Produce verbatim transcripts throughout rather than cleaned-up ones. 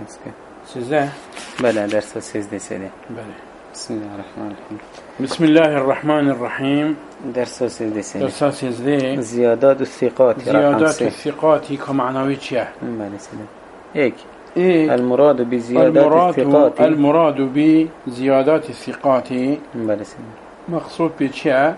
سيزده بلى درس سيزده سيده بلى. بسم الله الرحمن الرحيم. بسم الله الرحمن الرحيم. درس سيزده سيده درس سيزده زيادات الثقات. زيادات الثقات كمعنوي تشيه. بلى سيده هيك إيه المراد بزيادات المراد الثقات المراد بزيادات الثقات بلى سيده مقصود بتشيه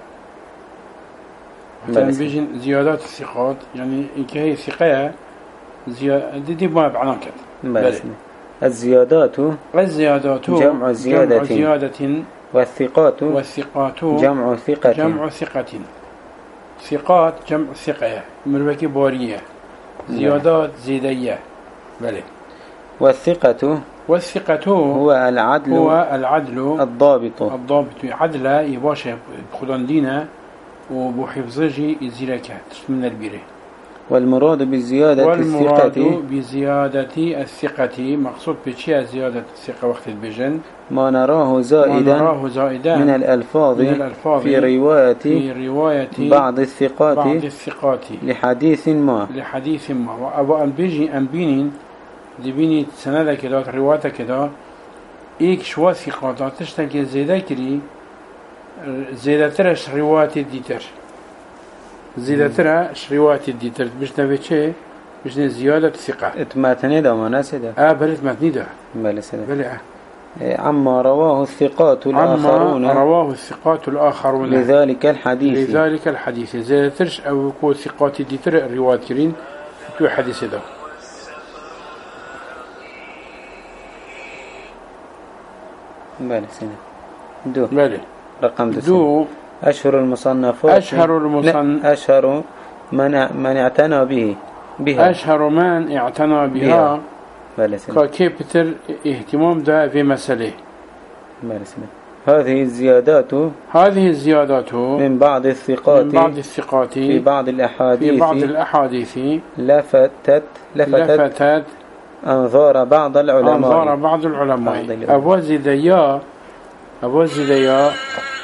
مثلا بيجي زيادات الثقات يعني كهي ثقة زيادة دي, دي ما بعناكت. بلى سيده الزيادات الزيادات جمع زيادة, جمع زيادة والثقات والثقات جمع ثقة جمع ثقة. ثقات جمع ثقة مربكي بورية زيادات زيدية. بلى. والثقة والثقة هو العدل هو العدل الضابط الضابط عدل يباشا بخلان دينا وبحفظه يزيلك من البيره. والمراد بزيادة والمراد الثقة بزيادة الثقة مقصود بشيء زيادة الثقة وقت البجن ما نراه زائدا, ما نراه زائدا من, الألفاظ من الألفاظ في رواية في رواية بعض الثقات بعض الثقات لحديث ما لحديث ما وأبو أنبيجي أنبينين دبيني سنة كده رواية كده إيك شوى ثقات تشتكي زيادة كري زيادة ترش رواية ديتر زيادة ترش رواية ديتر بيش نبي شيء بيش زيادة ثقة اتماتني ده مناسدة آه بلت متني ده بلى سنة بلى. عما رواه الثقات الآخرون عما رواه الثقات الآخرون لذلك الحديث لذلك الحديث زيادة ترش أو يكون ثقات ديتر الرواية كرين تو حديث ده. بلى سنة دو بلى. رقم دو, دو أشهر المصنفات أشهر المصنف أشهر من من اعتنى به بها أشهر من اعتنى بها بلى سنة ككيبتر اهتمام ده في مسألة. بلى سنة هذه الزيادات هذه الزيادات من بعض الثقات من بعض الثقات في بعض الأحاديث في بعض الأحاديث لفتت لفتت, لفتت أنظار بعض العلماء أنظار بعض العلماء أبو زيديا أبو زيديا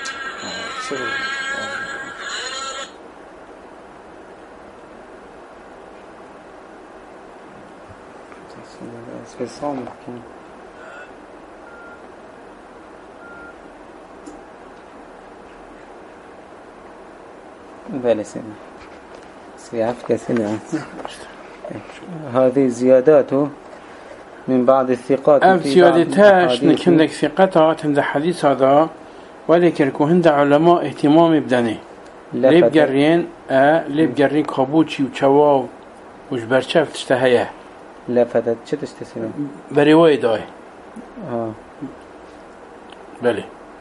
بلى سنة سيعفك سنة. هذه الزيادات من بعض الثقات أف زيادتاش نكندك ثقتها عند حديث هذا ولكن كو هند علماء اهتمام بدني ليب جرين اه ليب جرين كابوتشي وشواو وش برشاف تشتهيه لفتت شو تشتسينه برواية داي اه بلي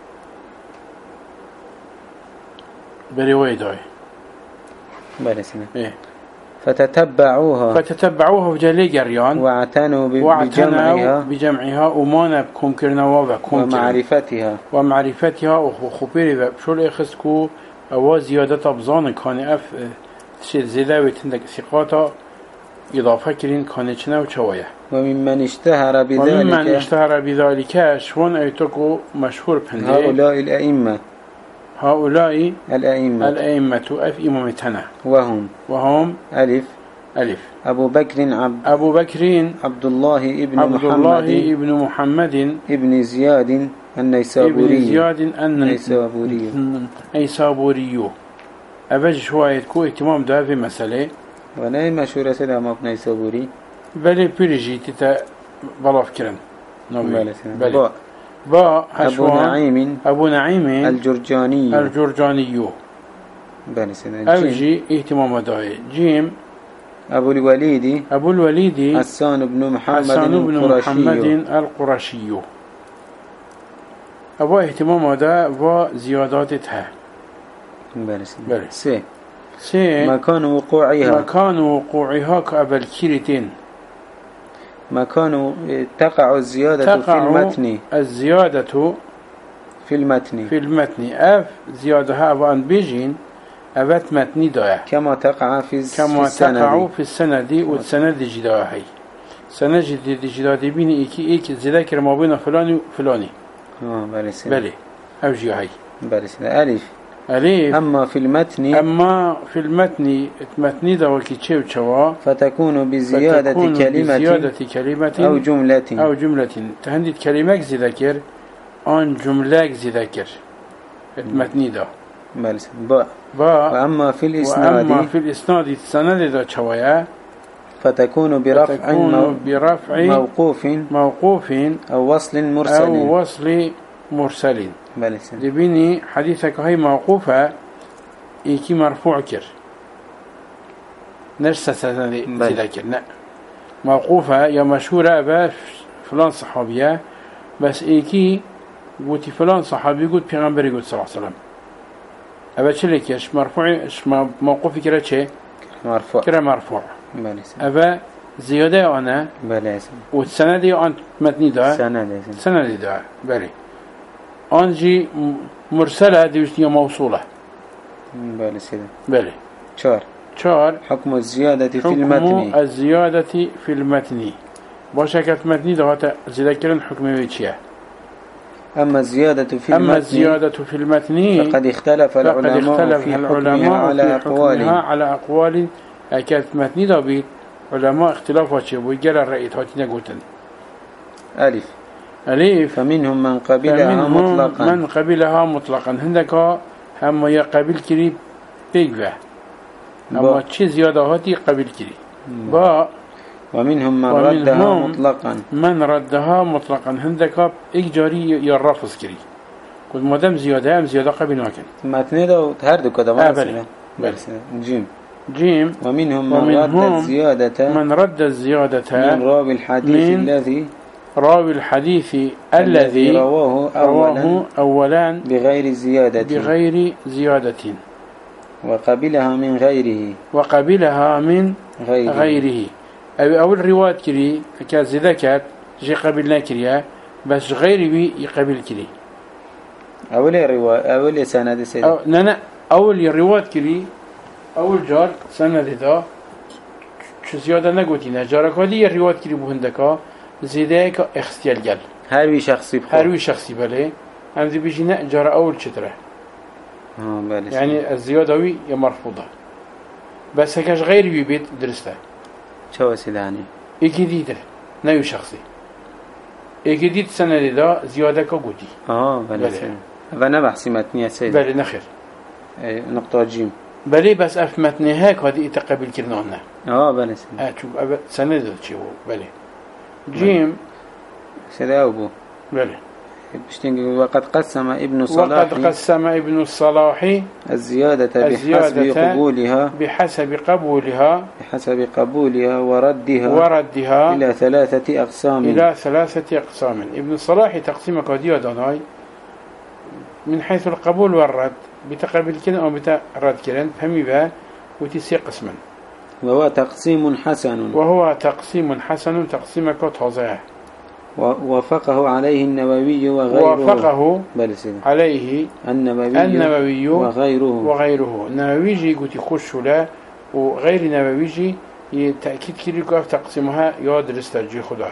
برواية داي بلى سنة ايه فتتبعوها فتتبعوها وجالي جريان واعتنوا بجمعها بجمعها ومانا بكم كرنا وبكم ومعرفتها ومعرفتها وخبيري بشو الإخسكو أو زيادة أبزان كان أف شيء زيادة وتندك ثقاتا إضافة كرين كانتشنا وشوايا. وممن اشتهر بذلك وممن اشتهر بذلك شون أيتكو مشهور بهندي هؤلاء الأئمة هؤلاء الأئمة الأئمة أف إمامتنا وهم وهم ألف ألف أبو بكر عبد أبو بكر عبد الله ابن عبد محمد الله ابن محمد ابن زياد النيسابوري ابن زياد النيسابوري النيسابوري أبج شوية كو اهتمام ده في مسألة وناي مشهورة سيدا ما ابن نيسابوري بلي بيرجي تتا بلا فكرا بلى بلي با أبو نعيم أبو نعيم الجرجاني الجرجاني بلى سيدا أوجي اهتمام ده جيم أبو الوليد أبو الوليد حسان بن محمد حسان بن محمد القرشي أبو اهتمام ده وزياداتها. بلى بلى سي سي مكان وقوعها مكان وقوعها كأبل كيرتين مكان تقع الزيادة تقع في المتن الزيادة في المتن في المتن أف زيادة أبان بيجين أبت متني دايا كما تقع في كما في السنة تقع دي. في السنة دي والسنة دي جداهي سنة جديد جداد بيني إيكي إيكي ذكر ما بين فلان وفلاني اه بلى بلي أوجي هاي بلى سنة ألف أليف. أما في المتن أما في المتن متني ذا وكيتشيو تشوا فتكون بزيادة فتكون كلمة بزيادة كلمة أو جملة أو جملة تهندي كلمة زي ذكر أن جملة زي ذكر المتني ذا بلس با با وأما في الإسناد وأما في الإسناد السند ذا تشوايا فتكون برفع فتكون مو برفع موقوف موقوف أو وصل مرسل أو وصل مرسل بلس لبني حديثك هي موقوفة إيكي مرفوع كر نرسى سنة ذكر لا موقوفة يا مشهورة با فلان صحابية بس إيكي قلت فلان صحابي قلت بيغمبري قلت صلى الله عليه وسلم أبا شلك يش مرفوع إيش موقوفي كرا شيء مرفوع كرا مرفوع بلس أبا زيادة أنا بلس والسنة دي أنت متني دا سنة سنة دي دا بلي أنجي مرسلة دي وشتية موصولة بلس بلي شار شار حكم الزيادة في حكم المتن الزيادة في المتن باشكت متني ده زيادة حكم ويتشيه أما الزيادة في أما المتن الزيادة في المتن فقد اختلف فقد العلماء اختلف في العلماء حكمها على في أقوال حكمها على أقوال أكاد متني ده بيت علماء اختلافات شيء ويجرى الرأي هاتينا قوتن ألف أليف فمنهم من قبلها فمنهم مطلقا من قبلها مطلقا هندك هم يقبل كري بيجوا أما تشي زيادة هاتي قبل كري با ومنهم من ومنهم ردها مطلقا من ردها مطلقا هندك إجاري يرفض كري كل مدام زيادة هم زيادة قبل ما كان متن ده هردو كده آه ما بلي. بلي. جيم جيم ومنهم من ومنهم رد الزيادة من رد الزيادة من راوي الحديث من الذي راوي الحديث الذي رواه أولا رواه أولا بغير زيادة بغير زيادة وقبلها من غيره وقبلها من غيره, غيره أو أول رواية كري كاز ذكر جي قبلنا كريا بس غير بي يقبل كري أول رواية أول سند سيد أو ننا أول رواية كري أول جار سنة ذا شو زيادة نقولتنا جارك هذه الرواية كري بهندكا زيادة اختيال جل هروي شخصي بخور هروي شخصي بله هم ذي بيجينا جار أول شتره آه بلي يعني الزيادة وي يا مرفوضة بس هكاش غير بيبيت درسته شو سيداني إيكي ديده نيو شخصي إيكي ديد سنة ذا زيادة كقولي آه بلي سيد فأنا بحسي متنية سيد بلي نخير ايه نقطة جيم بلي بس أف متني هيك هذه تقبل كرنانا اه بلي سيد آه شوف أب سنة ذا شيء بلي جيم سيد أبو بلي بشتنقل وقد قسم ابن صلاح وقد قسم ابن الصلاح الزيادة, الزيادة بحسب قبولها بحسب قبولها بحسب قبولها وردها وردها إلى ثلاثة أقسام إلى ثلاثة أقسام ابن الصلاح تقسيم قدية داناي من حيث القبول والرد بتقبل كلا أو بترد كلا فهمي بها وتسي قسما وهو تقسيم حسن وهو تقسيم حسن تقسيم كتوزاه ووافقه عليه النووي وغيره وافقه بلسنا. عليه النووي, النووي وغيره وغيره النووي قلت يخش له وغير النووي تأكيد كده تقسيمها يدرس ترجي خدها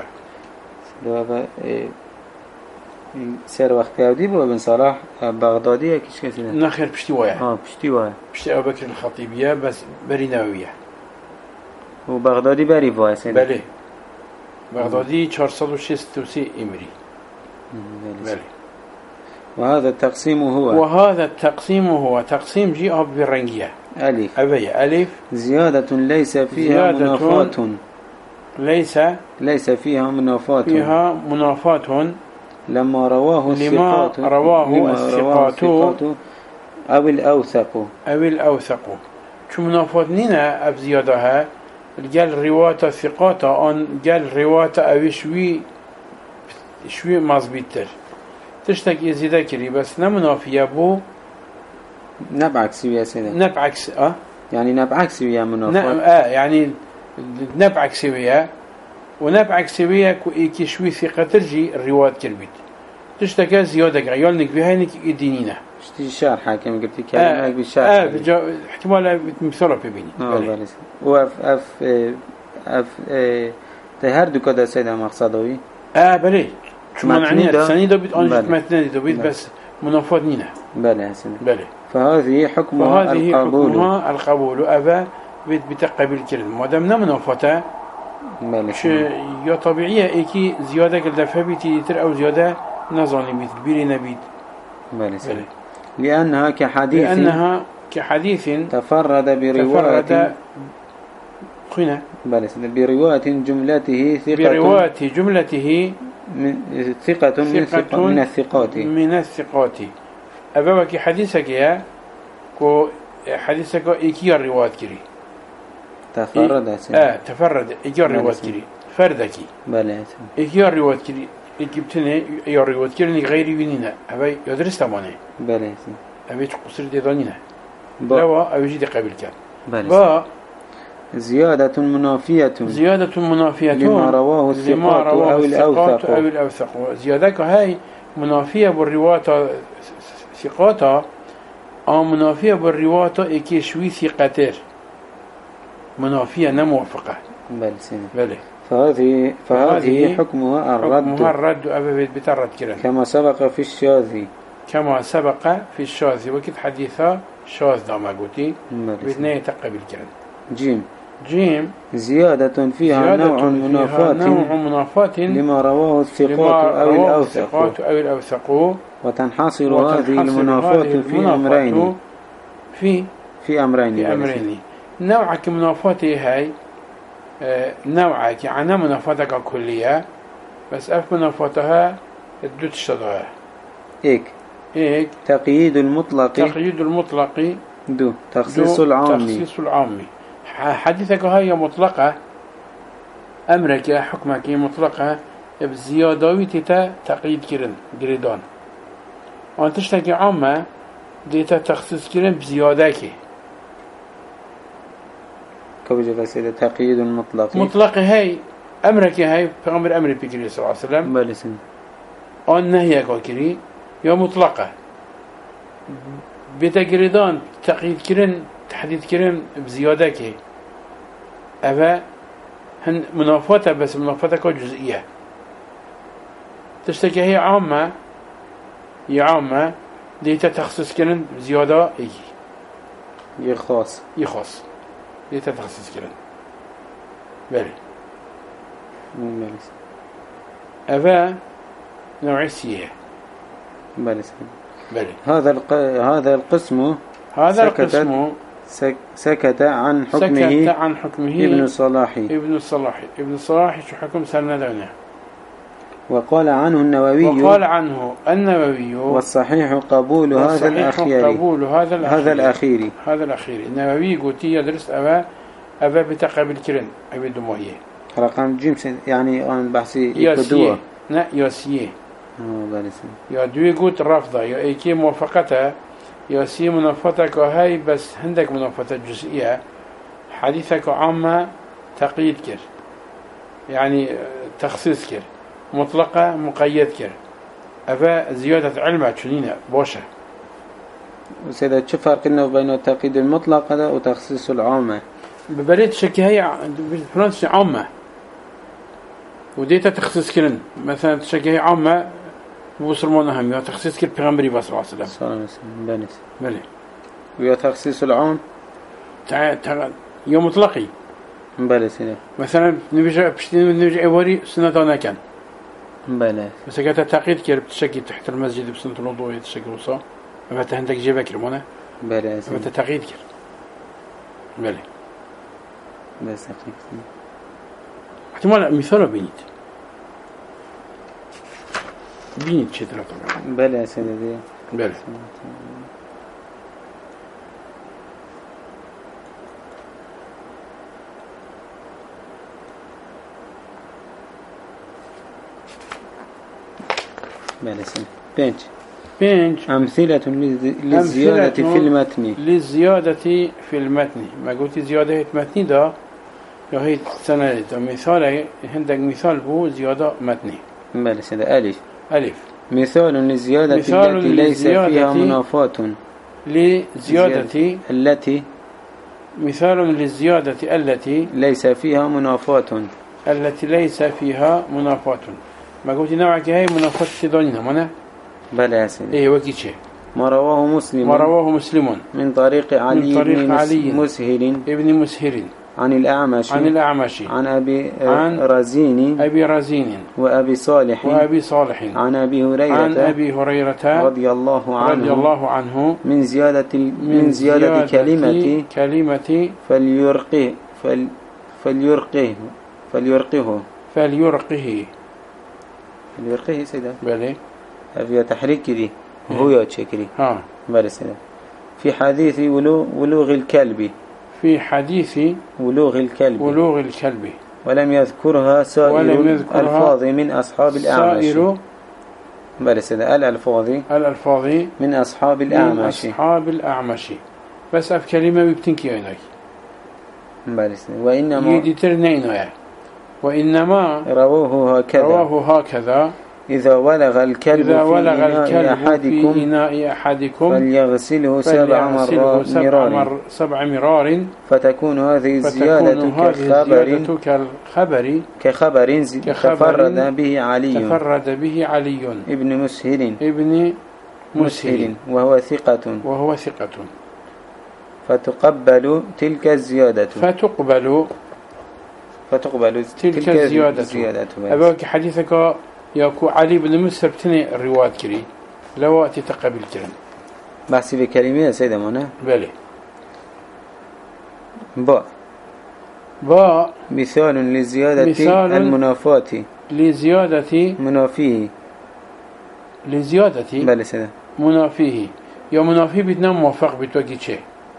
سر وقت يودي بو بن صلاح بغدادية كيش كسينا نخير بشتي وايا اه بشتي وايا بشتي أبو بكر الخطيبية بس بري نووية وبغدادي بري وايا سينا بله بغدادي أربعمائة وستة وستين إمري بله وهذا التقسيم هو وهذا التقسيم هو تقسيم جي أب بالرنجية ألف أبي ألف زيادة ليس فيها زيادة منافات ليس ليس فيها منافات فيها منافات لما رواه لما الثقات رواه لما الثقات أو الأوثق أو الأوثق شو منافات نينا أب زيادها قال رواية الثقات أن قال رواية أو شوي شوي مزبيتر تشتك يزيد كري بس نمنافية بو نبعكس ويا سيدي نبعكس أه يعني نبعكس ويا منافات نعم آه يعني نبعكس ويا ونبعكس ويا كي شوي ثقة ترجي الرواية كربيت تشتك زيادة عيالنك بهاينك يدينينا شتي شرحة كم قلت كلمة آه بالشرح آه بجا احتمال مثلا ببيني اه بالس وف اف اف تهردو كده سيدا مقصدوي اه بلي شو معنى متني سني ده بيت أنجت متني ده بيت بله. بس منافات نينا بله سيدا بلي فهذه حكمها فهذه القبول حكمها القبول أبا بتقبل كلمة ما دام منافته ش يا طبيعية إيكي زيادة كالدفع بيتي تر أو زيادة نظاني بيت بيري نبيت بلى لأنها كحديث لأنها كحديث تفرد برواية تفرد قنا بلى برواية جملته ثقة برواية جملته من ثقة من, ثقة من الثقات من الثقات أبوك حديثك يا كو حديثك إيكي الرواية كري تفرد إيه؟ آه تفرد إيكي الرواية كري فردكي بلى إيكي الرواية كري إجبتني يا الرواية كري غيري بيننا أبي يدرس تمانه بلى أبي تقصر ديدانينا لو أبي جدي قبل كان با زيادة منافية زيادة منافية لما رواه الثقات أو الأوثق أو الأوثق زيادة هاي منافية بالرواية ثقاتا أو منافية بالرواية إكيشوي ثقاتير منافية نموافقة بل سنة بله فهذه فهذه حكمها الرد حكمها الرد أبا بترد كلا كما سبق في الشاذ كما سبق في الشاذ وكت حديثا شاذ داما قلتي بإذنه تقبل كلا جيم جيم زيادة فيها زيادة نوع منافات نوع منافات لما رواه الثقات أو الأوثق أو الأوثق وتنحصر هذه المنافات في أمرين في في أمرين في أمرين نوعك منافات هاي آه نوعك يعني منافاتك كلية بس أف منافاتها الدو تشتغلها إيك إيك تقييد المطلق تقييد المطلق دو تخصيص العام تخصيص العام حديثك هاي مطلقة أمرك حكمك مطلقة بزيادة تتا تقييد كرن جريدان وأن تشتكي عامة ديتا تخصيص كرن بزيادك كوجه سيدة تقييد المطلق مطلق هاي أمرك هاي بأمر أمر بكري صلى الله عليه وسلم بلسن أن نهيك وكري يا مطلقة بتجريدان تقييد كرن تحديد كرن بزيادك أبا هن منافاتة بس منافاتك جزئية تشتكي هي عامة هي عامة ديتا تخصص كرن بزيادة إيه يخاص يخاص ديتا تخصص كرن بلي بلس أبا نوع سيئة بلس بلي هذا الق... هذا القسم هذا القسم سك... سكت عن حكمه سكت عن حكمه ابن الصلاح ابن الصلاح ابن الصلاح شو حكم سنة دونه وقال عنه النووي وقال عنه النووي والصحيح قبول هذا الأخير قبول هذا الأخير هذا الأخير هذا الأخير النووي قلت يدرس أبا أبا بتقابل كرن أبي دمويه رقم جيمس يعني أن بحثي ياسيه لا ياسيه يا دوي قلت رافضة يا إيكي موافقتها ياسيه منافاتك هاي بس عندك منافاتة جزئية حديثك عامة تقييد كر يعني تخصيص كر مطلقة مقيد كر أبا زيادة علمها شنينة بوشة سيدة شو فرق إنه بين التقييد المطلق هذا وتخصيص العامة ببريد شكي هي فرنسي عامة وديتا تخصيص كرن مثلا شكي هي عامة بوصرمونا هم يا تخصيص كر بيغمبري بس صلى الله عليه وسلم صلى الله عليه وسلم بنس بلي ويا تخصيص العام تع تع يوم مطلقي بلي سيدة مثلا نبيجا بشتين نبيجا أوري سنة أنا كان بلي بس كانت تعقيد كير بتشكي تحت المسجد بسنة الوضوء تشكي وصا أما تهندك جيبك رمونا بلي أما تعقيد كير بلي بس أخي احتمال مثال بينيت بينيت شيء طبعا بلي يا سيدي بلي بلي سيدي بينج بينج أمثلة للزيادة في المتن للزيادة في المتن ما قلت زيادة متن ده هي سنة مثال عندك مثال بو زيادة متني بلى سيدة ألف ألف مثال للزيادة مثال التي ليس فيها منافات لزيادة التي مثال للزيادة التي ليس فيها منافات التي ليس فيها منافات ما قلت نوعك هاي منافات تدونينا منا بلى يا سيدي ايه وكي شيء ما رواه مسلم ما رواه مسلم من طريق علي من طريق بن علي مسهر ابن مسهر عن الأعمش عن الأعمش عن أبي عن رزين أبي رزين وأبي صالح وأبي صالح عن أبي هريرة عن أبي هريرة رضي الله عنه رضي الله عنه من زيادة من, من زيادة, زيادة كلمة كلمة فليرقه فل فليرقه فليرقه فليرقه فليرقه سيدا بلي في تحريك كذي هو يتشكري ها بلي سيدا في حديث ولو ولوغ الكلب في حديث ولوغ الكلب ولوغ الكلب ولم يذكرها سائر ولم يذكرها الألفاظ من أصحاب الأعمش سائر بلي سيدا الألفاظ الألفاظ من أصحاب من الأعمش أصحاب الأعمش بس أف كلمة ببتنكي عينك بلي سيدا وإنما يدي ترنين وإنما رواه هكذا رواه هكذا إذا ولغ الكلب إذا في ولغ إناء الكلب أحدكم في إناء أحدكم فليغسله سبع فليغسله مرات سبع, مرار مر سبع مرار فتكون هذه الزيادة فتكون هذه كخبر الزيادة كالخبر كخبر ز- كخبر تفرد به علي تفرد به علي ابن مسهر ابن مسهر مسهر وهو ثقة وهو ثقة فتقبل تلك الزيادة فتقبل فتقبل تلك الزيادة الزيادة أبوك حديثك يكو علي بن مسهر بتني الرواية كري لو تتقبل كرن بحثي بكلمة يا سيدة منا بلي باء باء مثال لزيادة مثال المنافات لزيادة منافيه لزيادة بلى سيدة منافيه يا منافيه بدنا موافق بتوجي شيء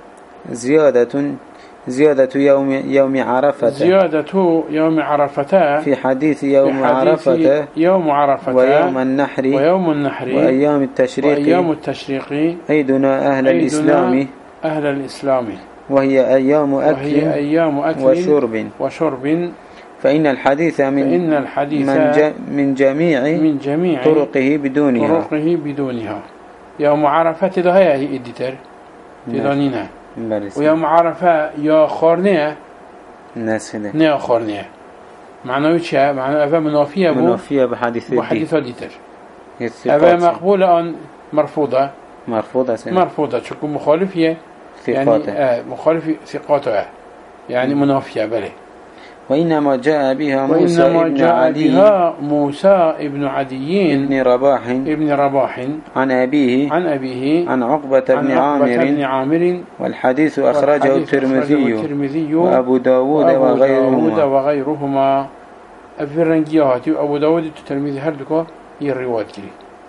زيادة زيادة يوم يوم عرفة زيادة يوم عرفة في حديث يوم في حديث عرفة يوم عرفة ويوم النحر ويوم النحر وأيام التشريق وأيام التشريق عيدنا أهل عيدنا الإسلام أهل الإسلام وهي أيام وهي أكل أيام أكل وشرب وشرب فإن الحديث من فإن الحديث من, ج من جميع من جميع طرقه بدونها طرقه بدونها يوم عرفة ده هي إديتر تدانينا ويوم عرفة يا خارنية الناس هنا نيا خارنية معناه وش معناه أفا منافية بو منافية بحديث وحديث ديتر الثقات أفا مقبولة أن مرفوضة مرفوضة سنة مرفوضة شكو مخالفية يعني آه مخالف ثقاتها يعني منافية بله وإنما جاء بها موسى وإنما ابن جاء علي بها موسى ابن عدي ابن رباح ابن رباح عن أبيه عن أبيه عن عقبة عن بن عقبة بن عامر عامر والحديث أخرجه والحديث الترمذي الترمذي وأبو داود وأبو وغيرهما داود وغيرهما الفرنجيات وأبو داود الترمذي هردكو يرواد كري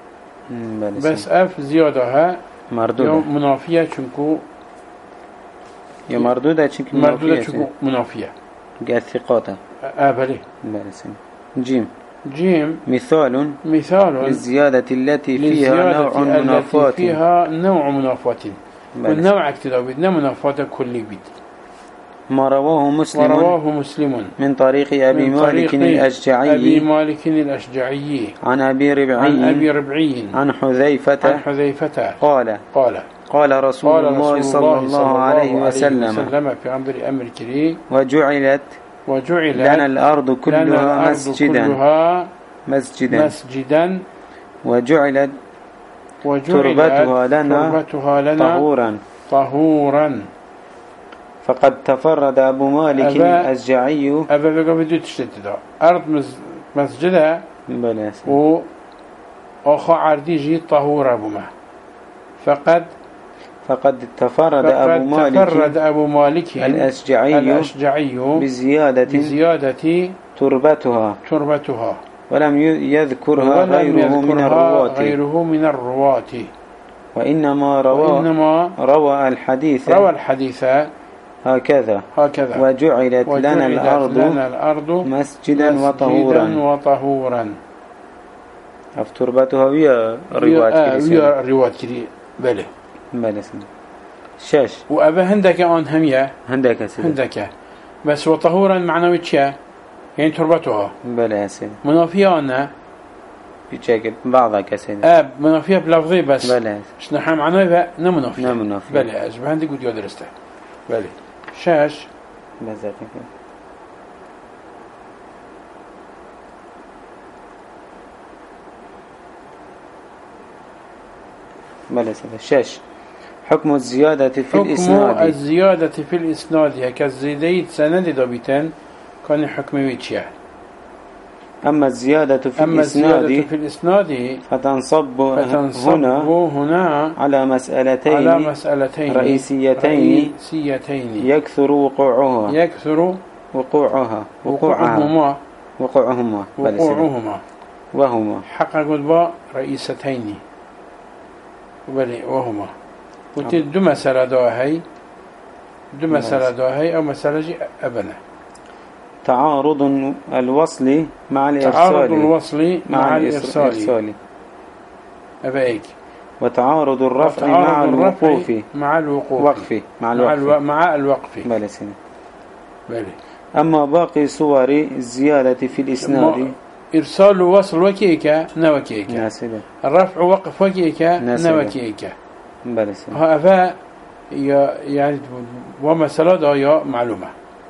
بس أف زيادها مردودة منافية چونكو يا مردودة چونك مردودة چونكو منافية قال ثقاته آبله بلسن جيم جيم مثال مثال للزيادة التي فيها للزيادة نوع التي منافات فيها نوع منافات بلس. والنوع اكتدا بدنا منافات كل بيت ما رواه مسلم ورواه مسلم من طريق أبي من مالك طريق الأشجعي أبي مالك الأشجعي عن أبي ربعي عن أبي ربعي عن حذيفة عن حذيفة قال قال قال رسول قال الله رسول صلى الله عليه وسلم وسلم في أمر أمر كريم وجعلت وجعل لنا الأرض كلها لنا الأرض مسجدا كلها مسجدا مسجدا وجعلت وجعلت تربتها لنا تربتها لنا طهورا طهورا فقد تفرد أبو مالك أبا- الأشجعي أبا بقى بدو تشتتها أرض مز- مسجدها بلاس و أخو عردي جي طهورا بما فقد فقد تفرد أبو فقد مالك تفرد أبو مالك الأشجعي الأشجعي بزيادة بزيادة تربتها تربتها ولم ي- يذكرها ولم غيره من يذكرها الرواة غيره من الرواة وإنما روى وإنما روى الحديث روى الحديث هكذا هكذا وجعلت لنا وجعلت الأرض لنا الأرض مسجدا وطهورا مسجدا وطهورا تربتها ويا رواة كريسة ويا رواة كري بله بله شاش وأبا هندك أن همية هندك سيدي هندك بس وطهورا معنوي تشا يعني تربتها بله سيدي منافية أنا بيشكل بعضها كسيدي آب منافية بلفظي بس بله شنو حام معنوي نمنافية نمنافية. بله أجب هندك قد يدرسته بله شاش بذلك بلى سيدة. شش حكم الزيادة في حكم الإسناد. الزيادة في الإسناد هي كالزيدية سند دابتان كان حكم ويتشاه. أما الزيادة في أما الإسناد الزيادة في الإسناد فتنصب, فتنصب هنا, هنا على مسألتين, على مسألتين رئيسيتين, رئيسيتين يكثر وقوعها يكثر وقوعها وقوعهما وقوعهما وقوعهما وهما حق قلبا رئيستين بلي وهما وتي دو مسألة دواهي دو مسألة دواهي أو مسألة جي أبنى. تعارض الوصل مع الإرسال تعارض الوصل مع, مع الإرسال, الإرسال. أبيك. وتعارض الرفع مع الوقوف مع الوقوف وقف مع الوقف مع, الو... مع الوقف بلى سنة. بلي. أما باقي صور الزيادة في الإسناد إرسال ووصل وكيكا نوكيكا ناسدة. الرفع وقف وكيكا نوكيكا بلى سنة. هذا يعني ومسألة يا معلومة.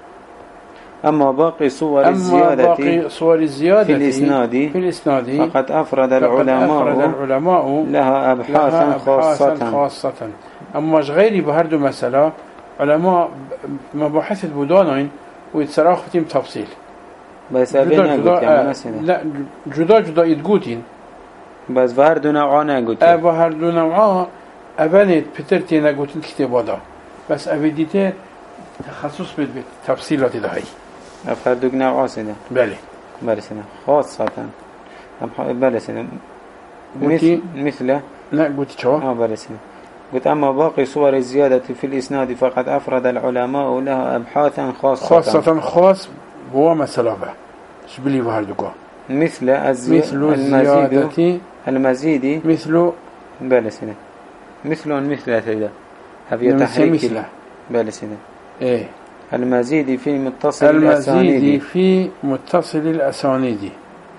أما باقي صور أما الزيادة باقي صور الزيادة في الإسناد في الإسناد فقد أفرد العلماء, أفرد العلماء لها أبحاثا خاصة. خاصة أما غيري بهردو مسألة علماء مباحث بودانين ويتصراخ فتيم تفصيل بس أبينا قلت يا مسألة لا جدا جدا يتقوتين بس بهردو نوعانا قلت بهردو نوعا أبانيت بترتي نقوتين كتابة دا بس أبديته تخصص بيت تفصيلات دهي أفردوك نوعا سنة بلي بلي سنة خاصة بلي سنة مثل مثل لا قلت شو اه بلي سنة قلت أما باقي صور الزيادة في الإسناد فقد أفرد العلماء لها أبحاثا خاصة خاصة خاص هو مسألة شبلي بهردوكا مثل الزي... مثل المزيد المزيد مثل بلي سنة مثل مثل سيدة هذه تحريك بلي سنة ايه المزيد في متصل المزيد الأسانيد في متصل الأسانيد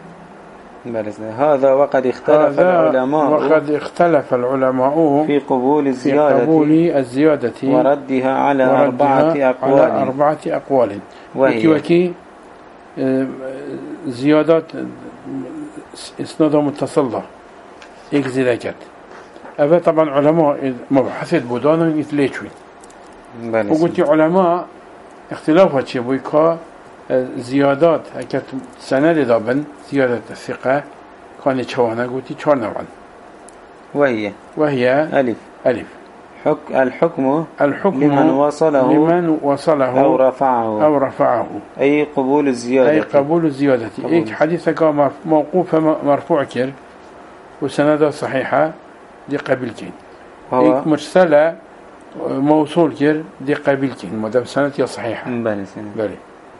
بلي سنة. هذا وقد اختلف العلماء وقد اختلف العلماء في قبول الزيادة في قبول الزيادة وردها على وردها أربعة أقوال على أربعة أقوال وهي وكي وكي زيادات اسنادها متصلة إيك زيادات أبا طبعا علماء مبحثت بودانا يتليشوين وقلت علماء اختلافات شبويكا زيادات كانت سند دابن زيادة الثقة كانت شوانا قلت شوار نوعا وهي وهي ألف ألف حك الحكم الحكم لمن وصله لمن وصله أو رفعه أو رفعه أي قبول الزيادة أي قبول الزيادة إيك حديثك موقوفة مرفوع كر وسندة صحيحة دي قبلكين إيك مرسلة موصول كر دي قبلكين مدام سندة صحيحة بلي بلي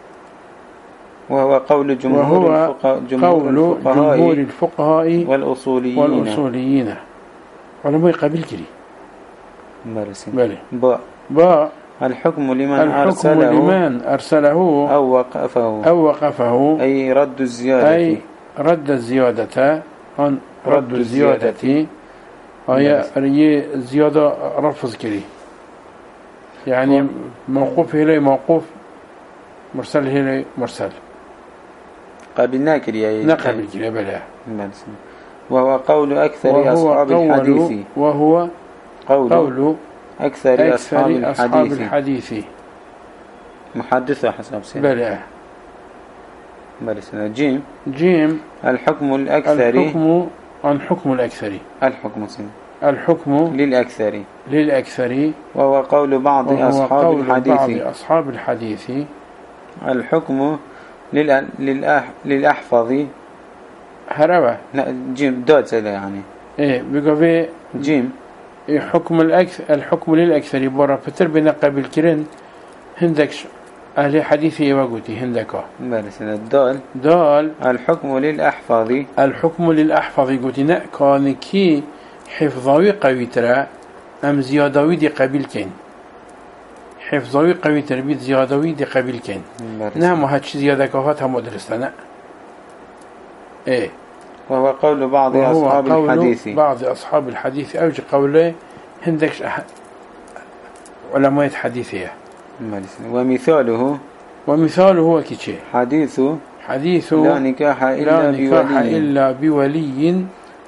وهو قول جمهور وهو الفقهاء جمهور قول الفقهاء جمهور الفقهاء والأصوليين والأصوليين علماء قبل كري بلي باء باء الحكم لمن الحكم أرسله لمن أرسله أو وقفه أو وقفه أي رد الزيادة أي رد الزيادة عن رد الزيادة أي زيادة رفض كري يعني موقوف هلي موقوف مرسل هلي مرسل قابلنا كري نقبل كري بلا وهو قول أكثر وهو أصحاب قول الحديث وهو قول, قول أكثر, أكثر أصحاب, أصحاب الحديث, الحديث محدثة حسب سنة بلا بلا سنة جيم جيم الحكم الأكثر الحكم عن حكم الأكثر الحكم سنة الحكم للأكثر للأكثر وهو قول بعض وهو أصحاب قول الحديث بعض أصحاب الحديث الحكم للأ... للأح... للأحفظ هربا لا جيم دود سيدا يعني إيه بيقول جيم حكم الأكثر الحكم للأكثر برا فتر بين قبل كرن هندك أهل حديثي وقوتي هندكا بارسنا الدال دال الحكم للأحفظ الحكم للأحفظ قوتي كان كي حفظاوي قوي ترى أم زيادوي دي قبل كين حفظاوي قوي تربيت زيادوي دي قبل كين نعم هاتش زيادة كفاتها مدرسة إيه وهو قول بعض وهو أصحاب قول الحديث بعض أصحاب الحديث أوجه قوله هندكش أح... علماء حديثية ومثاله ومثاله هو كيشي حديث حديث لا نكاح إلا, لا نكاح بولي إلا بولي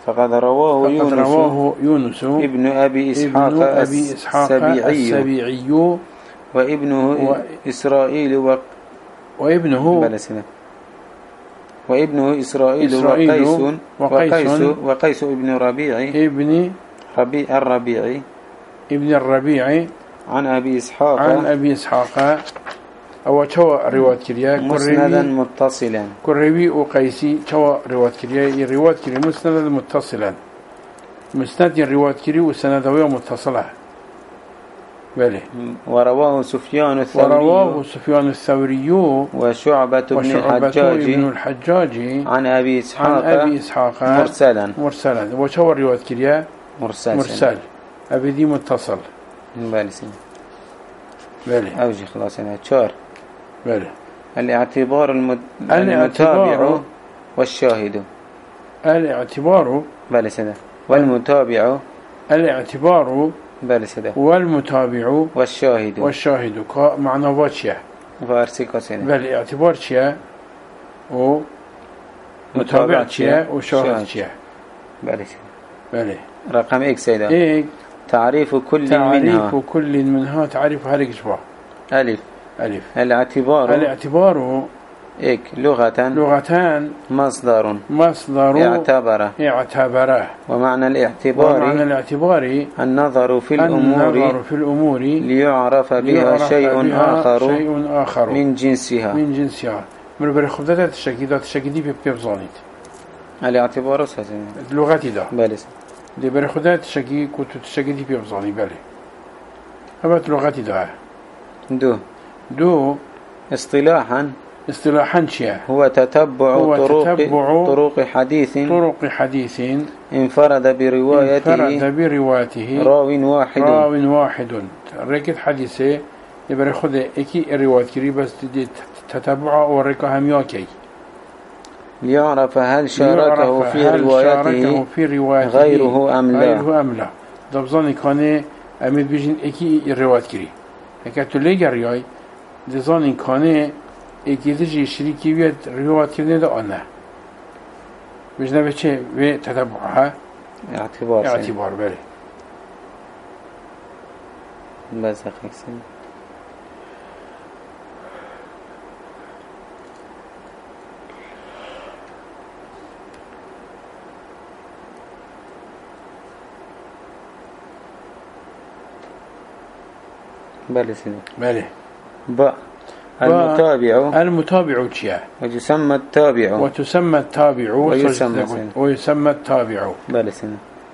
فقد رواه فقد يونس رواه يونس ابن أبي إسحاق, ابن أبي إسحاق السبيعي, السبيعي وابنه و... إسرائيل و... وابنه وابنه إسرائيل, إسرائيل وقيس, وقيس, وقيس وقيس ابن ربيع ابن ربيع الربيعي ابن الربيع عن أبي إسحاق عن أبي إسحاق أو شو رواية كريا مسندا متصلا كربي وقيسي شو رواية كريا رواية كريا مسندا متصلا مسند رواية كريا وسندوية متصلة بله. ورواه سفيان الثوري ورواه سفيان الثوري وشعبة بن الحجاج بن الحجاج عن أبي إسحاق عن أبي إسحاق مرسلا مرسلا وشو رواية كريا مرسل مرسل أبي دي متصل بله سنة بله أوجي خلاص أنا شار بله. الاعتبار المد... المتابع والشاهد الاعتبار بله سنة والمتابع الاعتبار بله سنة والمتابع والشاهد والشاهد معنى واتشيا فارسيكا سنة بله اعتبار شيا و متابع شيا وشاهد شيا بله سنة بله. رقم إكس سيدا إيه تعريف كل تعريف منها تعريف كل منها تعريف هذه شبه ألف ألف الاعتبار الاعتبار إك لغة لغتان مصدر مصدر اعتبر اعتبره ومعنى الاعتبار ومعنى الاعتبار النظر في الأمور النظر في الأمور ليعرف بها ليعرف شيء بها آخر شيء آخر من جنسها من جنسها من برخدات الشكيدات الشكيدي بيبزانيت الاعتبار سازين لغتي ده بلس دي برخدات الشكي كنت الشكيدي بيبزاني بالي أبت لغتي ده دو دو اصطلاحا اصطلاحا شيء هو تتبع هو طرق تتبع طرق حديث طرق حديث انفرد بروايته انفرد بروايته راو واحد راو واحد ركض حديثه يبقى خذ اكي رواية كري بس تتبع ورقة هم ياكي ليعرف هل شاركه في هل روايته شاركه في روايته غيره أم لا غيره أم لا دبزاني كان أمد بيجن اكي رواية كري هكذا ليجا رياي دزاني كان اكي تجي شريكي بيد رواية كري ده أنا بيجنا بيشي بتتبعها اعتبار اعتبار بالي بس أخيكسين بله سنة بله. باء المتابع المتابع تشيا ويسمى التابع وتسمى التابع ويسمى ويسمى التابع بله سنة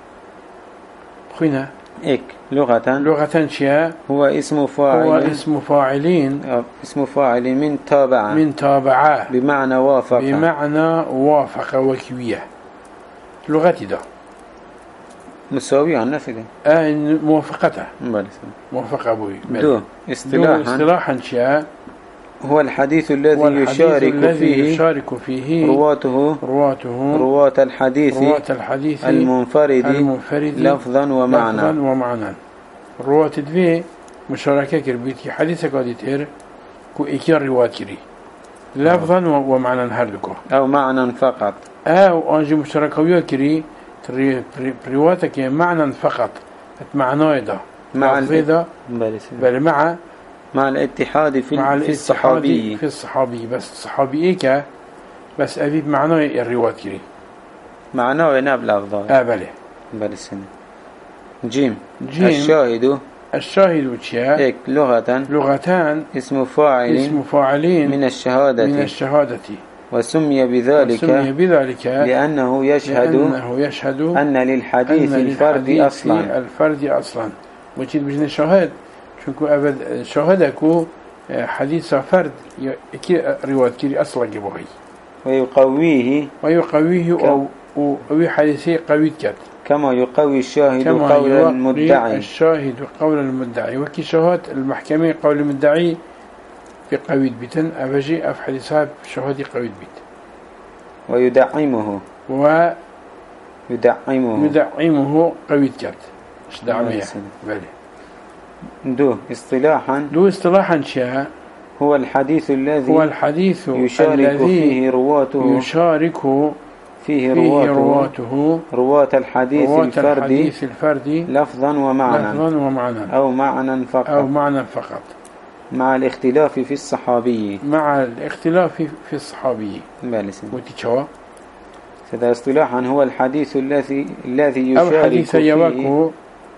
خينا إك لغة لغة شيا هو اسم فاعل هو اسم فاعلين اسم فاعل من تابع من تابعة بمعنى وافق بمعنى وافق وكوية لغتي ده مساوي عن نفسه آه موافقته بله موافقة أبوي دو اصطلاحا اصطلاحا شيا هو الحديث الذي يشارك الذي فيه يشارك فيه رواته رواته رواة الحديث رواة الحديث المنفرد المنفرد لفظا ومعنى لفظا ومعنى رواة الدوي مشاركة كربيتي حديثة قادتير كو إكيار رواة كري لفظا ومعنى هردكو أو معنى فقط أو أنجي مشاركة كري رواتك معنى فقط معنى ده مع الإذا بل مع مع الاتحاد في, مع في الصحابي في الصحابي بس الصحابي إيكا بس أبيب معنى الرواة كري معناه يناب الأفضل آه بله بل السنة جيم. جيم الشاهد الشاهد تشيا إك لغة لغتان اسم فاعل اسم فاعلين من الشهادة من الشهادة وسمي بذلك وسمي بذلك لأنه يشهد لأنه يشهد أن للحديث أن الفرد أصلا الفرد أصلا وتشيد بجن شاهد شنكو أبد شاهدكو حديث فرد كي رواية كي أصلا جبوهي ويقويه ويقويه أو أو حديثي قوي كات كما يقوي الشاهد قول المدعي الشاهد قول المدعي وكي شهاد المحكمة قول المدعي في قوي بيتن أفجي أف حديثها شهادي قوي بيت ويدعمه و يدعمه يدعمه قوي كات ايش دعميه بله دو اصطلاحا دو اصطلاحا شيء هو الحديث الذي هو الحديث يشارك الذي فيه رواته يشارك فيه, فيه رواته, رواته رواة الحديث رواة الفردي, الحديث الفردي لفظا ومعنى, لفظا ومعنى أو معنى فقط, أو معنى فقط مع الاختلاف في الصحابي, مع الاختلاف في الصحابي. وتشوا هذا اصطلاحا هو الحديث الذي الذي أو يشارك حديث فيه يواكو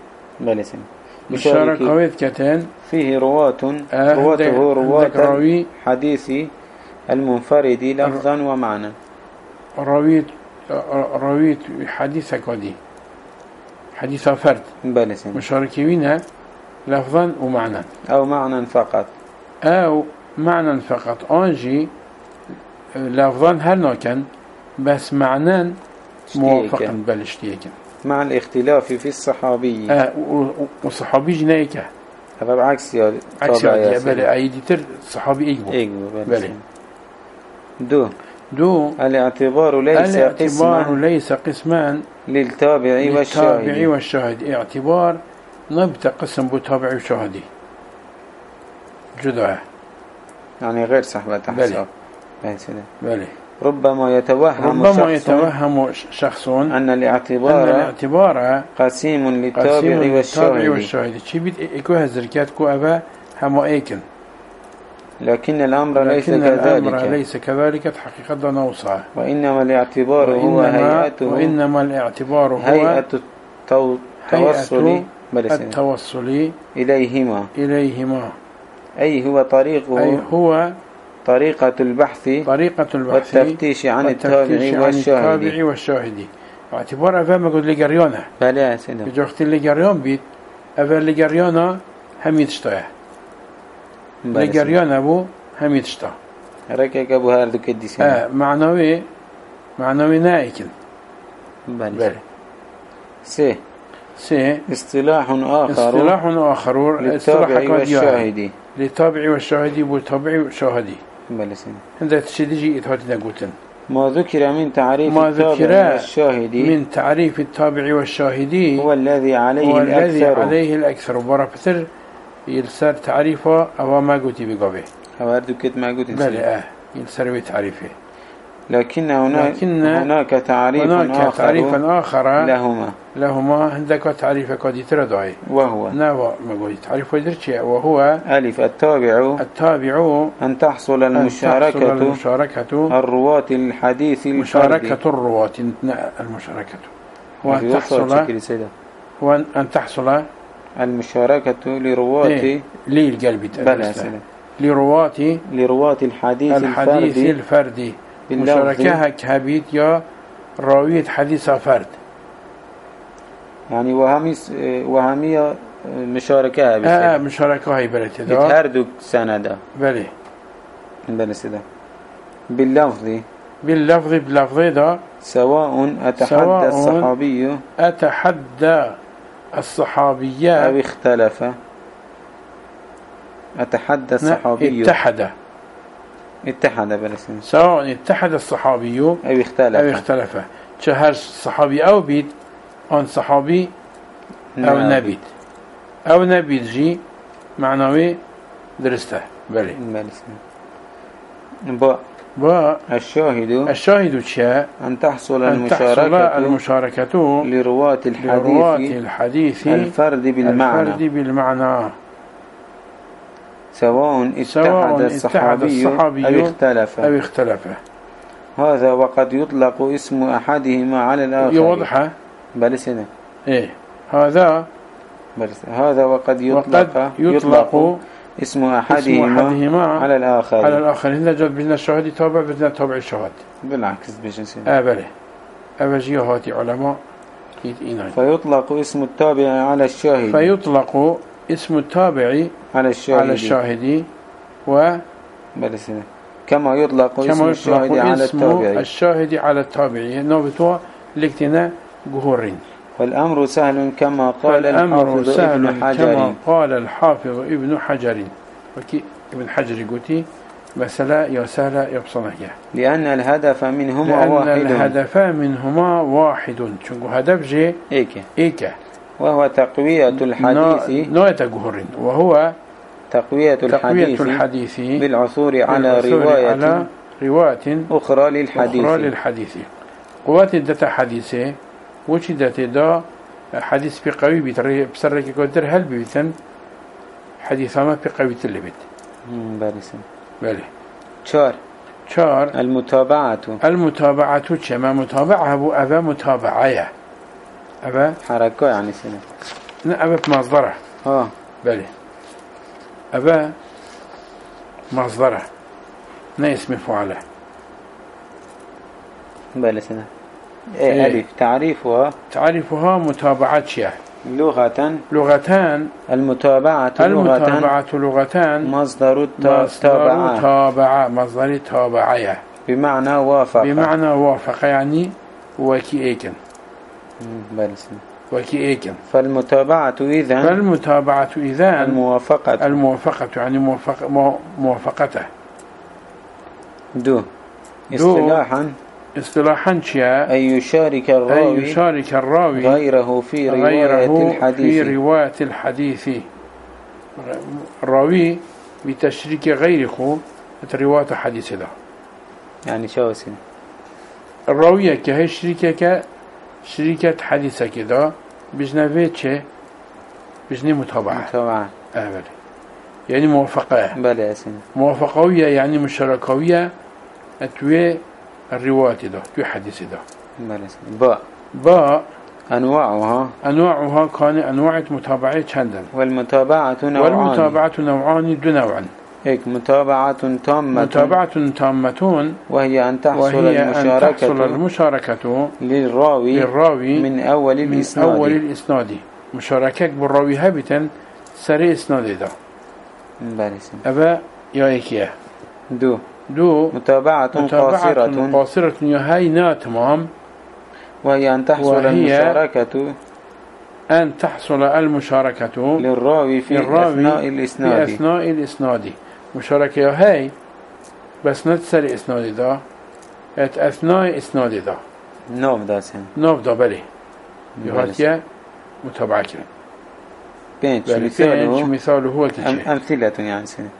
يشارك كتان فيه رواة آه رواته رواة راوي الحديث المنفرد لفظا ومعنى. راويت راويت حديثك ودي حديث فرد مشاركين لفظا ومعنى أو معنى فقط أو معنى فقط. أنجي لفظا هل كان بس معنى موافقا بالاشتياكا مع الاختلاف في الصحابي. آه وصحابي جنايكا هذا بعكس يا عكس يا بلي أيدي تر صحابي إيجو إيجو بلي. دو دو الاعتبار ليس الاعتبار قسما ليس قسمان للتابع والشاهد. للتابع والشاهد اعتبار نبت قسم بتابع وشاهدي جدعة يعني غير صحبة حساب. بلي. ربما يتوهم ربما شخص يتوهم شخص أن الاعتبار, أن الاعتبار قسيم للتابع والشاهد, والشاهد. شي بيت إيكو هزركات كو أبا هم إيكن، لكن الأمر لكن ليس الأمر كذلك ليس كذلك حقيقة نوصى. وإنما الاعتبار هو هيئته وإنما الاعتبار هو هيئة التوصل التوصل إليهما إليهما أي هو طريقه أي هو طريقة البحث طريقة البحث والتفتيش عن التابع والشاهد. والشاهد اعتبار أفهم أقول لجريانة بلا سيدنا بجوقت اللي جريان بيت أفهم لجريانة هم يتشتاه لجريان أبو هم يتشتاه ركك أبو هاردو كدي سيدنا آه معنوي معنوي نائكل بلا سي سي اصطلاح آخر اصطلاح آخر للتابع والشاهد للتابع والشاهد والتابع والشاهدي بلا سيدنا عندما تشديجي إتهاتنا قلتن ما ذكر من تعريف ما التابع والشاهد من تعريف التابع والشاهدي هو الذي عليه هو الأكثر الذي عليه الأكثر وبرفتر يلسر تعريفه أو ما قلت بقابه هواردو كت ما قلت بلى آه يلسر بتعريفه. لكن هناك, لكن هناك تعريف هناك آخر, تعريف آخر لهما لهما عندك تعريف قد تردعي وهو ناوى ما قلت تعريف ودرتشي وهو ألف التابع التابع أن تحصل المشاركة, أن تحصل المشاركة الرواة الحديث مشاركة الرواة المشاركة وأن تحصل وأن تحصل المشاركة لرواة إيه؟ لي القلب بلا لرواة لرواة الحديث, الحديث الفردي, الفردي. مشاركة كهبيت يا راوية حديث فرد يعني وهمي وهمية مشاركة آه, آه مشاركة هاي بلتي ده بتهردك سنة بلي بلي سيدا باللفظ باللفظ باللفظ ده سواء أتحدى الصحابي أتحدى الصحابية أو اختلف أتحدى الصحابي اتحد اتحد بلسين سواء اتحد الصحابي أو اختلف أو اختلف شهر صحابي أو بيت عن صحابي أو نبيت أو نبيت جي معنوي درسته بلي بلسين با با الشاهد الشاهد شاء أن تحصل أن المشاركة, المشاركة لرواة الحديث, لرواة الحديث الفرد بالمعنى, الفرد بالمعنى سواء اتحد الصحابي أو اختلف أو اختلف. هذا وقد يطلق اسم أحدهما على الآخر يوضح بل سنة إيه هذا بل هذا وقد يطلق, وقد يطلق, يطلق اسم أحدهما, اسم أحدهما على الآخر على الآخر هنا جد بنا الشهادي تابع بنا تابع الشهاد بالعكس بجنسين آه بله أبجي هاتي علماء فيطلق اسم التابع على الشاهد فيطلق اسم التابع على الشاهد على الشاهد و بلسنة كما يطلق كما اسم الشاهد على التابع الشاهد على التابع نوبتوا لكتنا جهورين. والأمر سهل كما قال الحافظ ابن حجر كما قال الحافظ ابن حجر وكي ابن حجر قلتي مسألة يا سهلة يبصنه لأن الهدف منهما لأن واحد لأن الهدف منهما واحد شنو هدف جي إيكا إيكا وهو تقوية الحديث نوع جهور وهو تقوية الحديث, الحديث بالعثور على رواية على رواية أخرى للحديث, أخرى للحديث قوات دتا حديثه وشي دتا دا حديث في قوي بيتري بسرك قدر هل بيتن حديث ما في قوي تلبت بارسن بله شار شار المتابعة المتابعة كما متابعة أبو أبا متابعية أبا حركة يعني سنة لا أبا مصدره اه بله أبا مصدره لا اسم فعله بله سنة ايه ألف تعريفها تعريفها متابعة شيء لغة لغتان المتابعة المتابعة لغتان مصدر التابعة تابعة مصدر تابعية بمعنى وافق بمعنى وافق يعني وكي ايكن بلسن وكي ايكن فالمتابعة إذن فالمتابعة إذن الموافقة الموافقة يعني موافق موافقته دو اصطلاحا اصطلاحا شيء أن يشارك الراوي أن يشارك الراوي غيره في رواية غيره الحديث في رواية الحديث الراوي بتشريك غيره في رواية حديث ده يعني شو سن الراوية كهي شريكة شريكة حديثة كده بجنبه چه بجنب متابعة متابعة آه بله يعني موافقة بله سن موافقوية يعني مشاركوية اتوي الرواية ده توي حديث ده بله سن باء باء أنواعها أنواعها كان أنواع متابعة چندن والمتابعة نوعان والمتابعة نوعان دو نوعا هيك متابعة تامة متابعة تامة وهي أن تحصل وهي المشاركة أن تحصل المشاركة للراوي, للراوي من أول من الإسناد أول الإسناد مشاركة بالراوي هابتا سري إسناد ده بارسن أبا يايكيه دو دو متابعة, متابعة قاصرة قاصرة يهينا تمام وهي أن تحصل وهي المشاركة أن تحصل المشاركة للراوي في للراوي أثناء الإسناد في أثناء الإسناد مشاركة هاي بس نتسري إسناد ده أثناء إسناد ده نوف دا سن نوف ده بلي يهاتيا متابعة كده بينج بينج مثاله مثاله هو كده أم أمثلة يعني سن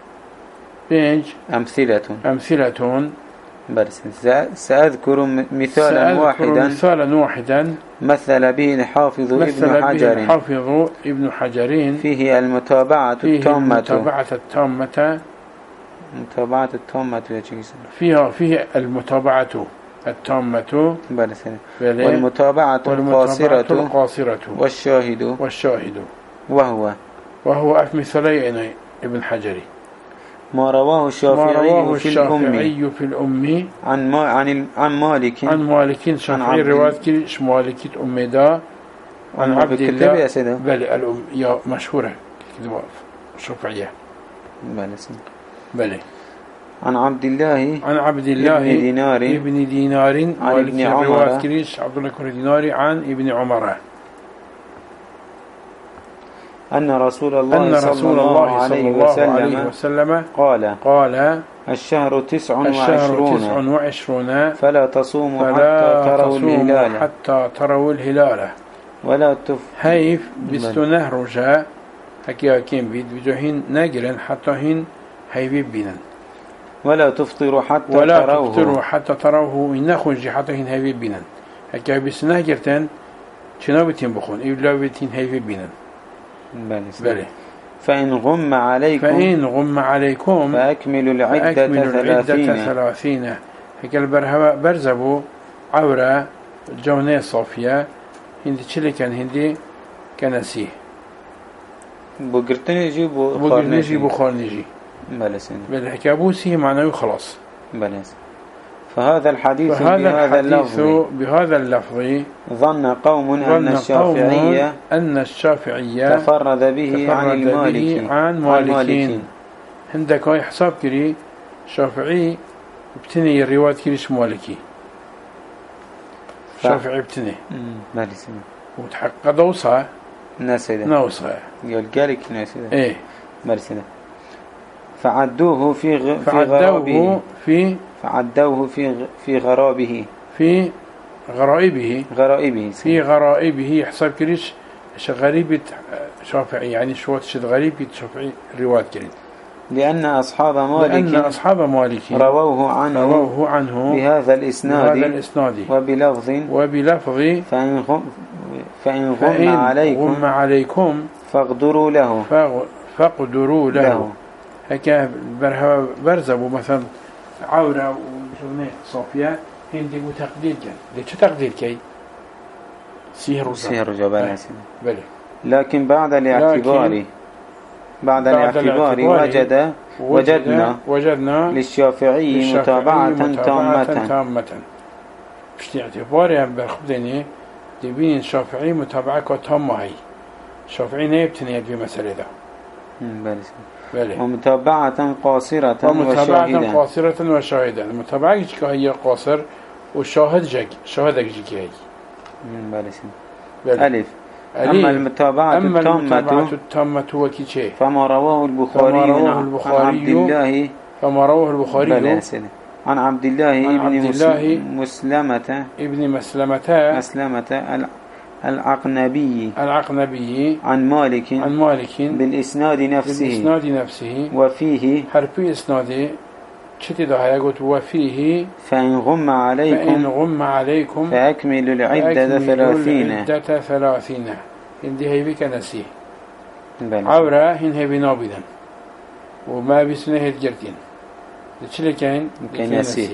بينج أمثلة أمثلة برسن سأذكر مثالا واحدا مثالا واحدا مثل به الحافظ مثل ابن حجر به الحافظ ابن حجر فيه المتابعة فيه التامة المتابعة التامة متابعة التامة فيها فيه المتابعة التامة برسن والمتابعة القاصرة القاصرة والشاهد والشاهد وهو وهو أف مثلي ابن حجر ما رواه الشافعي, ما رواه في الشافعي الأم في الأم عن ما عن عن مالك عن مالك شافعي رواية كيش مالكية أم دا عن عبد الله يا سيدة بل الأم يا مشهورة شافعية بل بل عن عبد الله عن عبد الله ابن دينار ابن دينار عن ابن عمر رواية كيش عبد الله بن دينار عن ابن عمر أن رسول الله, أن رسول صلى الله, الله عليه, صلى الله وسلم عليه وسلم قال قال الشهر تسع الشهر وعشرون تسع وعشرون فلا تصوموا فلا حتى تروا تصوموا الهلال حتى تروا الهلال ولا تف هيف بستنه رجاء هكي هكين بيد بجوهين ناقرن حتى هين هيف بينا ولا تفطروا حتى ولا تروه تفطروا حتى تروه إن خرج حتى هين هيف بينا هكي بسنه قرتن شنابتين بخون إلا بتين هيف بينا بلى فإن غم عليكم فإن غم عليكم فأكملوا العدة فأكملوا ثلاثين, العدة ثلاثين هكي البرهواء برزبوا عورة الجونية صافية هندي تشلي كان هندي كنسيه بقرتني يجي بقر نجي بخار نجي بلى سن بالحكابوسي معناه خلاص بلى فهذا الحديث فهذا بهذا الحديث اللفظ بهذا اللفظ ظن قوم ظن أن الشافعية قوم أن الشافعية تفرد به عن تفرد المالكي به عن مالكين عندك هاي حساب كري شافعي ابتني الرواية كريش مالكي ف... شافعي ابتني بلى سن وتحقق دوصة ناسده نوصة يقول قالك ناسده ايه بلى سن فعدوه في غ... في فعدوه غرابه في فعدوه في غ... في غرابه في غرائبه غرائبه في غرائبه حساب كريش غريبة شافعي يعني شوات شد غريب شافعي رواية كريم لأن أصحاب مالك لأن أصحاب مالك رووه عنه رووه عنه بهذا الإسناد بهذا الإسناد وبلفظ وبلفظ فإن غم فإن غم فإن عليكم غم عليكم فاقدروا له فاقدروا له, له. هكا برها برزبوا مثلا عورة وجنة صافية هندي وتقدير كان ليش تقدير كي سيهر سيهر جبال بلى لكن بعد الاعتبار بعد الاعتبار وجد وجدنا وجدنا للشافعي متابعة تامة تامة مش اعتباري برخبدني تبين الشافعي متابعة تامة هي الشافعي نيبتني في مسألة ده بلى ومتابعة قاصرة ومتابعة وشاهدا قاصرة وشاهدا المتابعة هي قاصر والشاهد جاك شاهدك جيك هي بلى ألف أما المتابعة أما التامة المتابعة التامة وكيشي فما رواه البخاري فما رواه عن البخاري عبد الله فما رواه البخاري عن عبد الله عن ابن عبد الله مسلمة ابن مسلمة مسلمة العقنبي العقنبي عن مالك عن مالك بالإسناد نفسه بالإسناد نفسه وفيه حرفي إسنادي شتي ده يقول وفيه فإن غم عليكم فإن غم عليكم فأكملوا العدة ثلاثين العدة ثلاثين هندي هي بك نسيه عورة هن هي بنابدا وما بسنه الجرتين ليش كان كان نسيه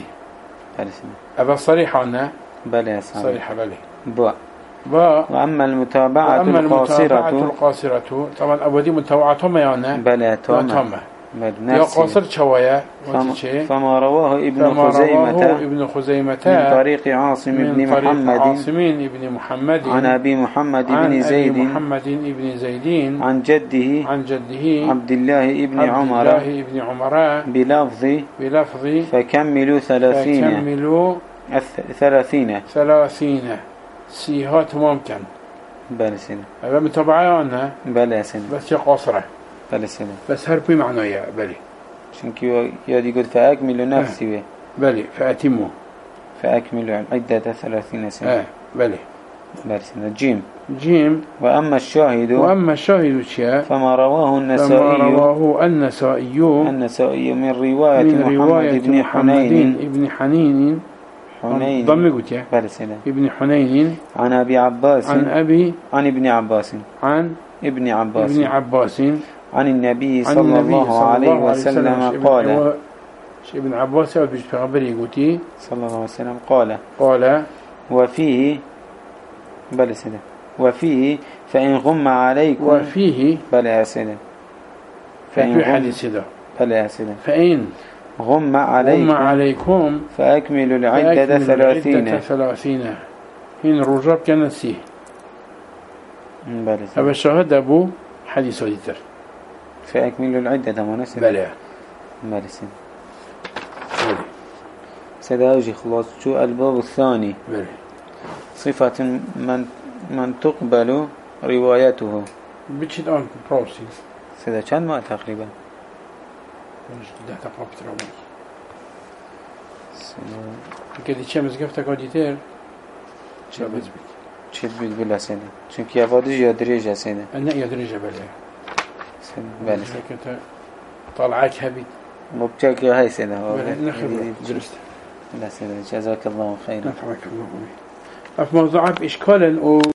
أبا صريحة عنا بلى صريحة بلى با با وأما المتابعة وأما القاصرة المتابعة القاصرة طبعا أبو دي متابعة يانا بلى تامة يا قاصر شوية فما, فما رواه ابن فما خزيمة رواه ابن خزيمة من طريق عاصم من بن طريق محمد عاصم بن محمد عن أبي محمد عن بن زيد أبي محمد بن زيد عن جده عن جده عبد الله بن عبد عمر الله بن عمر بلفظ بلفظ فكملوا ثلاثين فكملوا الث- ثلاثين ثلاثين سيهات ممكن بلى سنة هذا متابعة عنا بلى سنة بس هي قاصرة بلى سنة بس هربي معناها بلي شنك يادي يقول فأكملوا نفسي بلي فأتموا فأكملوا عدة ثلاثين سنة آه بلي بلى سنة جيم جيم وأما الشاهد وأما الشاهد الشيء فما رواه فما النسائي رواه النسائي النسائي من رواية من محمد رواية بن محمد حنين بن حنين حنين ضم قلت يا بلى سنة ابن حنين عن أبي عباس عن أبي عن ابن عباس عن ابن عباس ابن عباس عن النبي عن صلى النبي الله صلى عليه الله عليه وسلم وسلم قال ابن عباس يقول بيش بخبري قلتي صلى الله عليه وسلم قال قال وفيه بل سنة وفيه فإن غم عليكم وفيه بل سنة فإن حديث ده بل سنة فإن غم عليكم غم عليكم فأكملوا العدة ثلاثين ثلاثين هين رجب كان سيه بل أبا سنة الشهد أبو حديث وديتر فأكملوا العدة مناسبة بلى بل سنة بلى سداوجي خلاص شو الباب الثاني بلى صفة من من تقبل روايته بتشد أن بروسي سدا كان ما تقريبا ده تقرب تروي كده شمس قفتك وديتر شو بس بك شد بيت بلا سنة چونك يفادج يدريج سنة أنا يدرج بلى سنة بلا كده طلعك هبي مبتاك هاي سنة بلى نخبر درست لا سنة جزاك الله خيرا نفعك الله في موضوع إشكالا أو